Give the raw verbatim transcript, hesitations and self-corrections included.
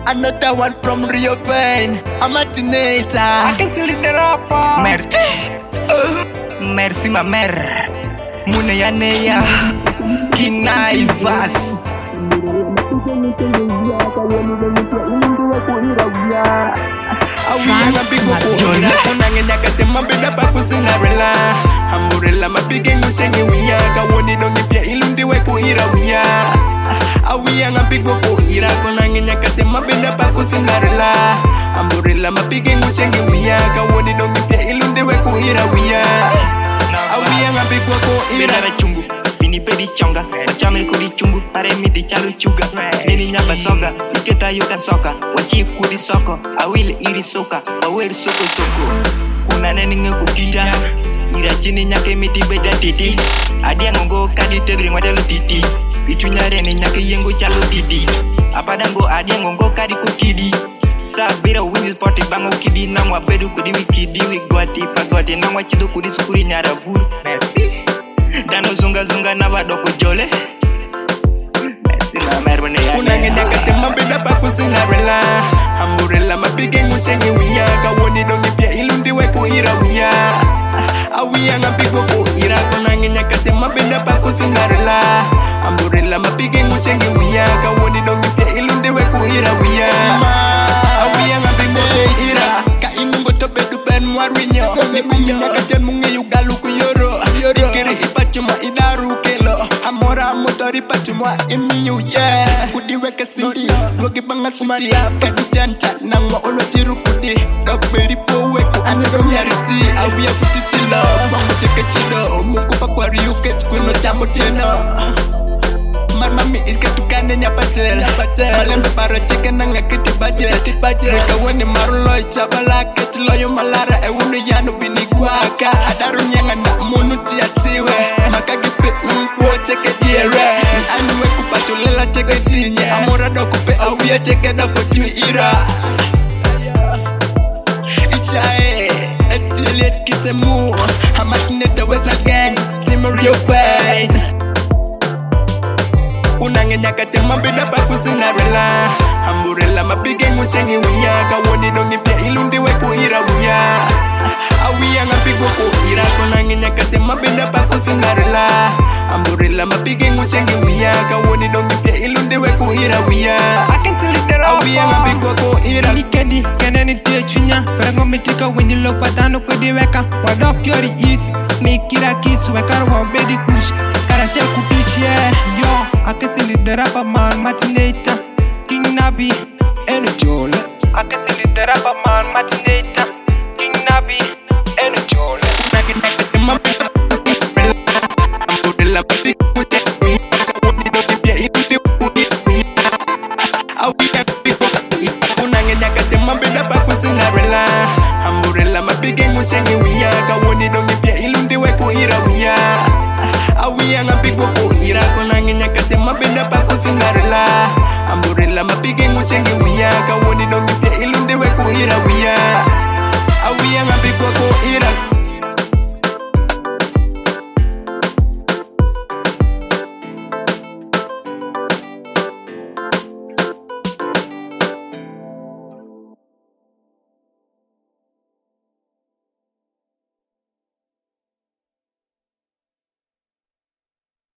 Another one from Rio Pain. I'm a teenager. I can tell it the rapper. Merci. Uh, merci ma mère. Muneya neya. Kinaivas. Amurela mapige nguchengi wiyaka woni dongi pia ilundi weku ira wiya awiya ngapigwa ko ira kona ngenya kate mabenda pako sinarela amurela mapige nguchengi wiyaka woni dongi pia ilundi weku ira wiya awiya ngapigwa ko ira Bera chungu bini pedi chonga chamel kudi chungu pare mi di chalu chuga nini nyamba soga iketa yoka soka wachi kudi soko awil iri soka awer soko soko kuna neni ngeko kinja ira chini nyake miti beja titi adia ngongo kadi tegri ngwadelo titi ichunyare ni nyake yengo chalo titi apadango adia ngongo kadi kukidi sabira wini sporti bango kidi nangwa bedu kudi wikidi wigwati pagwati nangwa chido kudi sukuri nyara vuru merci dano zunga zunga na badoko jole merci ma mère bone ya unangenya kate mabenda pako sinarela amurela mapige nguchengi wiyaka woni dongi pia ilundi weku ira wiya awiya ngapigwa ko ira kona ngenya kate mabenda pako sinarela amurela mapige nguchengi wiyaka woni dongi pia ilundi weku ira wiya awiya ngapigwa ko ira ka imungo to bedu ben mwarwinyo nikuminya kachen mungi ugalu ku yoro ikiri ipachuma idaru kelo amora motori pachuma imiyu yeah kudiweke sindi logi banga sumari kadijanta nangwa olo chiru kudi dokberi poweku anedo nyariti awiya futi chilo mango cheke chido mukupa kwa riuke chikuno chamo teno Marmami iska tukane nyapatel Malembe paro cheke nanga kiti budget Rika weni maruloi chabala keti loyo malara e wunu yanu bini kwaka Adaru nyanga na munu tiatiwe Maka kipi mkwo cheke diere Anwe kupatulela cheke dinye Amora doko pe awia cheke doko chui ira Ichae Etiliet kitemu Hamakineta wesa gangs Timo Rio Pain unangenya kate mabenda pako sinarela amurela mapige nguchengi wiyaka woni dongi pia ilundi weku ira wiya awiya ngapigwa ko ira kona ngenya kate mabenda pako sinarela amurela mapige nguchengi wiyaka woni dongi pia ilundi weku ira wiya awiya ngapigwa ko ira Nikedi keneni tie chunya Perengo mitika windi lo patano kudi weka Wadok yori isi Mikira kisu wekaro wabedi kush Karashe kudish yeah Yo Akesili the rapper man Martinator King Nabi Eno jole Akesili the rapper man Martinator King Nabi Eno jole Unangenya kate mabenda pako sinarela amurela mapige nguchengi wiyaka woni dongi pia ilundi weku ira wiya awiya ngapigwa unangenya kate mabenda pako sinarela amurela mapige nguchengi wiyaka woni dongi pia ilundi weku ira wiya awiya ngapigwa ko ira kona ngenya kate mabenda pako sinarela amurela mapige nguchengi wiyaka woni dongi pia ilundi weku ira wiya